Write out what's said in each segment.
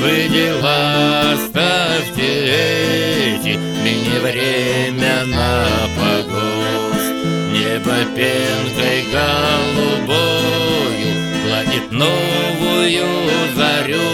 Вы дела оставьте эти, мне время на погост. Небо пенкой голубою гладит новую зарю,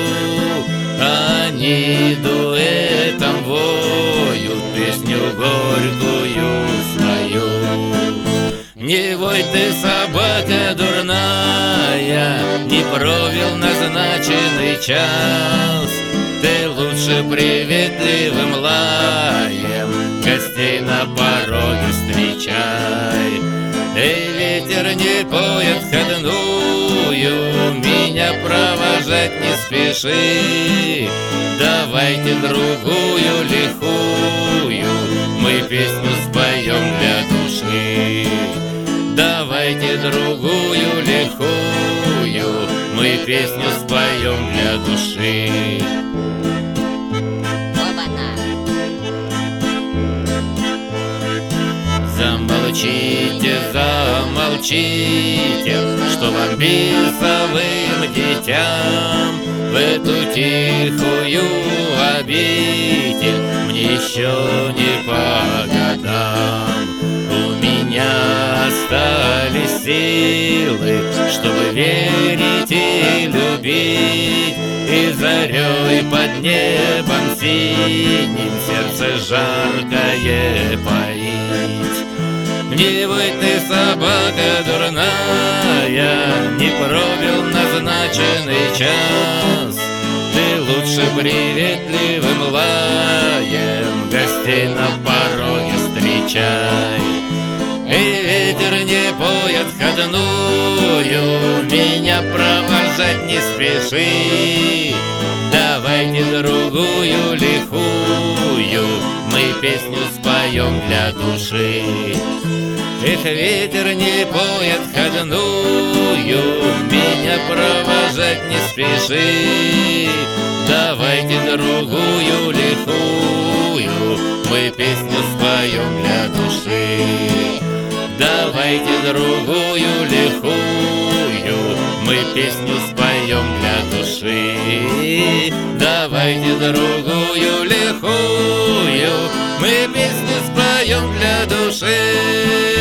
они дуэтом воют песню горькую свою. Не вой ты, собака дурная, не провел назначенный час. Ты лучше приветливым лаем гостей на пороге встречай. Эй, ветер, не поет входную, меня провожать не спеши. Давайте другую лихую, мы песню споем для души. Давайте другую лихую, мы песню споем для души. Замолчите, замолчите, что вам бесовым детям в эту тихую обитель мне еще не по годам. У меня остались силы, чтобы верить и любить, и зарей под небом синим сердце жаркое поить. Не вой ты, собака дурная, не пробил назначенный час. Ты лучше приветливым лаем гостей на пороге встречай. И ветер не поет входную, меня провожать не спеши. Давайте другую лихую, мы песню споем для души. Эх, ветер не поет входную, меня провожать не спеши. Давайте другую лихую, мы песню споем для души. Давайте другую лихую, мы песню споем для души. Давайте другую лихую, мы песню споем для души.